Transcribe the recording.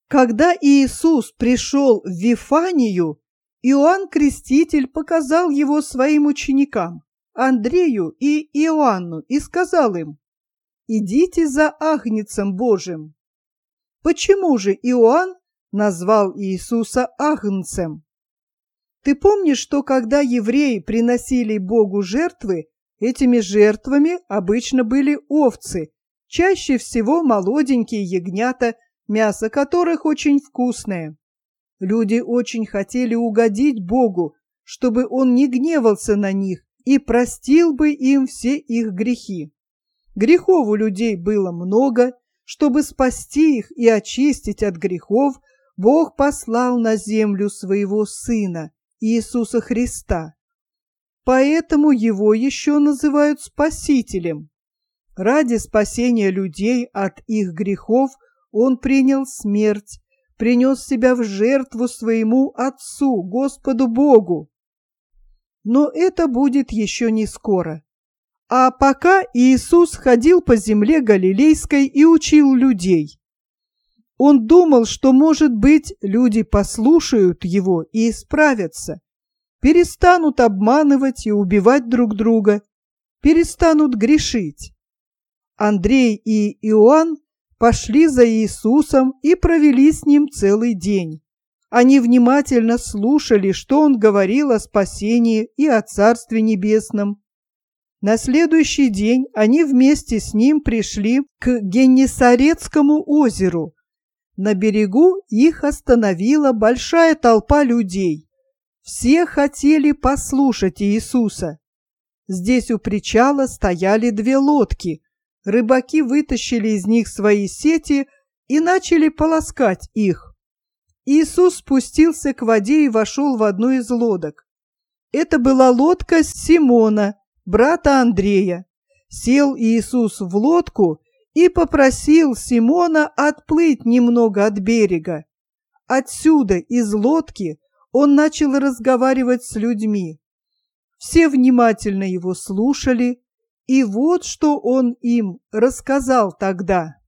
Когда Иисус пришел в Вифанию, Иоанн Креститель показал его своим ученикам, Андрею и Иоанну, и сказал им: «Идите за Агнцем Божиим». Почему же Иоанн назвал Иисуса Агнцем? Ты помнишь, что когда евреи приносили Богу жертвы, этими жертвами обычно были овцы, чаще всего молоденькие ягнята, мясо которых очень вкусное. Люди очень хотели угодить Богу, чтобы Он не гневался на них и простил бы им все их грехи. Грехов у людей было много. Чтобы спасти их и очистить от грехов, Бог послал на землю своего Сына, Иисуса Христа. Поэтому Его еще называют Спасителем. Ради спасения людей от их грехов Он принял смерть, принес себя в жертву своему Отцу, Господу Богу. Но это будет еще не скоро. А пока Иисус ходил по земле Галилейской и учил людей. Он думал, что, может быть, люди послушают Его и исправятся, перестанут обманывать и убивать друг друга, перестанут грешить. Андрей и Иоанн пошли за Иисусом и провели с Ним целый день. Они внимательно слушали, что Он говорил о спасении и о Царстве Небесном. На следующий день они вместе с Ним пришли к Геннесаретскому озеру. На берегу их остановила большая толпа людей. Все хотели послушать Иисуса. Здесь у причала стояли 2 лодки. Рыбаки вытащили из них свои сети и начали полоскать их. Иисус спустился к воде и вошел в одну из лодок. Это была лодка Симона, брата Андрея. Сел Иисус в лодку и попросил Симона отплыть немного от берега. Отсюда, из лодки, он начал разговаривать с людьми. Все внимательно его слушали, и вот что он им рассказал тогда.